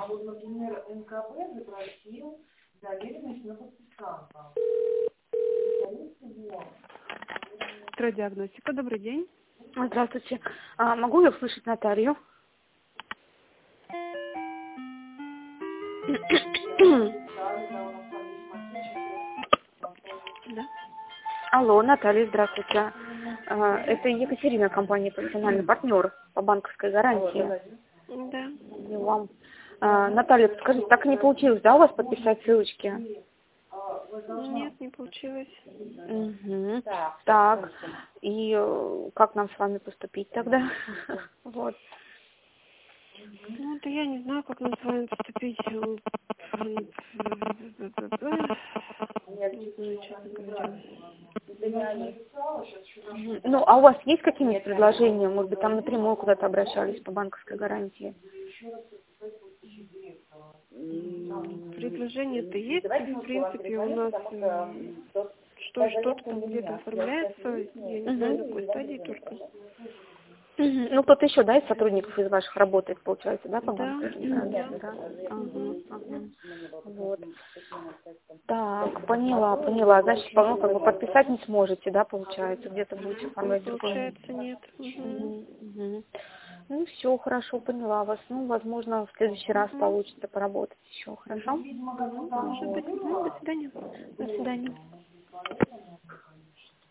А вот, например, НКБ запросил доверенность на подписанта. Стройдиагностика, добрый день. Здравствуйте. Могу я услышать Наталью? Да. Алло, Наталья, здравствуйте. Это Екатерина, компания «Профессиональный партнер» по банковской гарантии. Да. И вам. Наталья, подскажите, так и не получилось, да, у вас подписать ссылочки? Нет, не получилось. Угу. Так, и как нам с вами поступить тогда? Вот. Ну, да я не знаю, как нам с вами поступить. Не знаю, честно говоря. Ну, а у вас есть какие-нибудь предложения? Может быть, там напрямую куда-то обращались по банковской гарантии? Предложение-то есть, в принципе, у нас что-то там где-то оформляется, я не знаю, на какой стадии только. Ну, кто-то еще, да, из сотрудников из ваших работает, получается, да, по банку? Да. Ага. Вот. Так, поняла. Значит, ну, как бы подписать не сможете, да, получается, где-то будете оформлять другое. Получается, нет. Угу. Ну, все, хорошо, поняла вас. Ну, возможно, в следующий раз получится поработать еще, хорошо? Может быть. До свидания. До свидания.